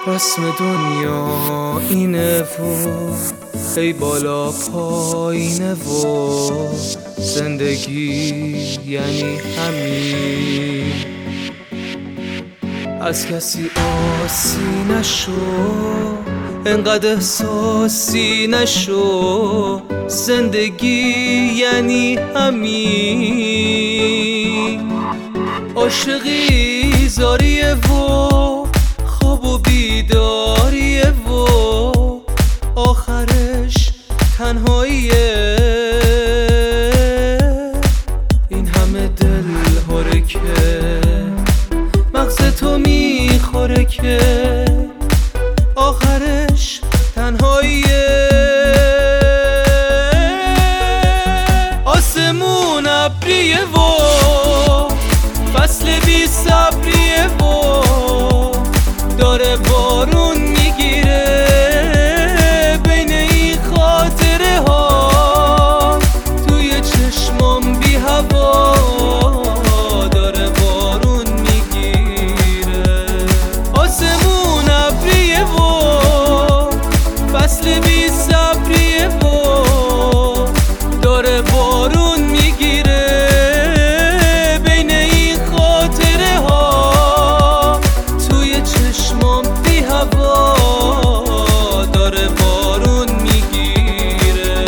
رسم دنیا اینه و ای بالا پایینه و زندگی یعنی همین. از کسی آسی نشو، انقدر احساسی نشو، زندگی یعنی همین. عاشقی زاریه و خواب و بیداریه و آخرش تنهاییه. این همه دل هره که مغز تو میخوره که آخرش تنهاییه. آسمون ابریه و فصل بی صبریه و داره بارون میگیره بین این خاطره ها. توی چشمام بی هوا داره بارون میگیره. آسمون ابریه و فصل بی صبریه و داره بارون میگیره بین این خاطره ها. توی چشمام بی هوا داره بارون میگیره.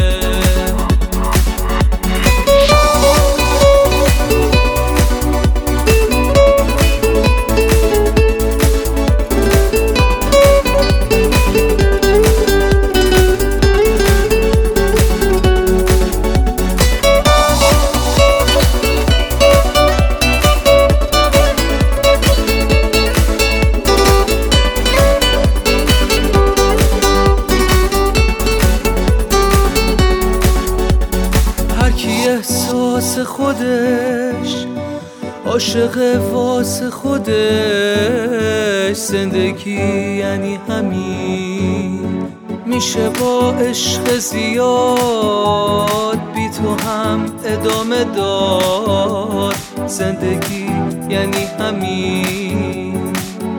احساس خودش عاشق واسه خودش. زندگی یعنی همین. میشه با عشق زیاد بی تو هم ادامه داد. زندگی یعنی همین.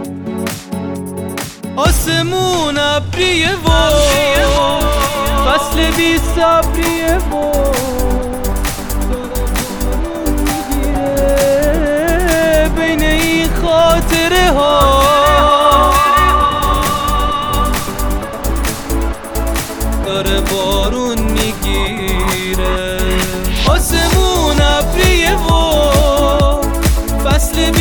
آسمون ابریه و فصل بی صبریه و بین این خاطره ها داره بارون میگیره. آسمون ابریه و فصل